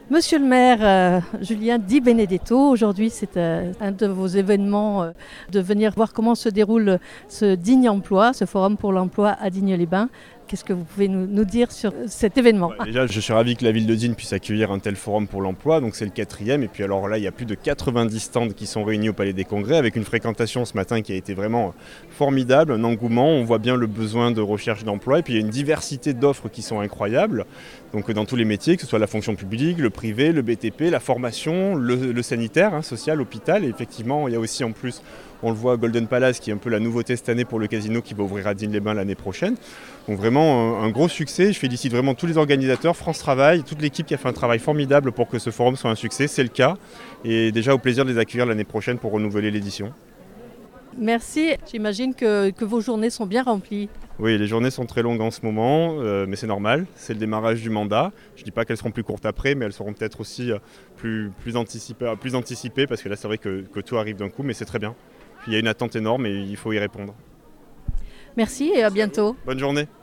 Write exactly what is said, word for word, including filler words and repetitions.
Monsieur le maire euh, Julien Di Benedetto, aujourd'hui c'est euh, un de vos événements euh, de venir voir comment se déroule ce Digne Emploi, ce forum pour l'emploi à Digne-les-Bains. Qu'est-ce que vous pouvez nous, nous dire sur cet événement? Ouais, déjà, je suis ravi que la ville de Digne puisse accueillir un tel forum pour l'emploi, donc c'est le quatrième. Et puis alors là, il y a plus de quatre-vingt-dix stands qui sont réunis au Palais des Congrès, avec une fréquentation ce matin qui a été vraiment formidable, un engouement. On voit bien le besoin de recherche d'emploi, et puis il y a une diversité d'offres qui sont incroyables. Donc dans tous les métiers, que ce soit la fonction publique, le privé, le B T P, la formation, le, le sanitaire, hein, social, hôpital. Et effectivement, il y a aussi en plus, on le voit, Golden Palace, qui est un peu la nouveauté cette année pour le casino, qui va ouvrir à Digne-les-Bains l'année prochaine. Donc vraiment un gros succès. Je félicite vraiment tous les organisateurs, France Travail, toute l'équipe qui a fait un travail formidable pour que ce forum soit un succès. C'est le cas. Et déjà au plaisir de les accueillir l'année prochaine pour renouveler l'édition. Merci, j'imagine que, que vos journées sont bien remplies. Oui, les journées sont très longues en ce moment, euh, mais c'est normal. C'est le démarrage du mandat. Je ne dis pas qu'elles seront plus courtes après, mais elles seront peut-être aussi euh, plus, plus, anticipées, plus anticipées, parce que là c'est vrai que, que tout arrive d'un coup, mais c'est très bien. Il y a une attente énorme et il faut y répondre. Merci et à bientôt. Bonne journée.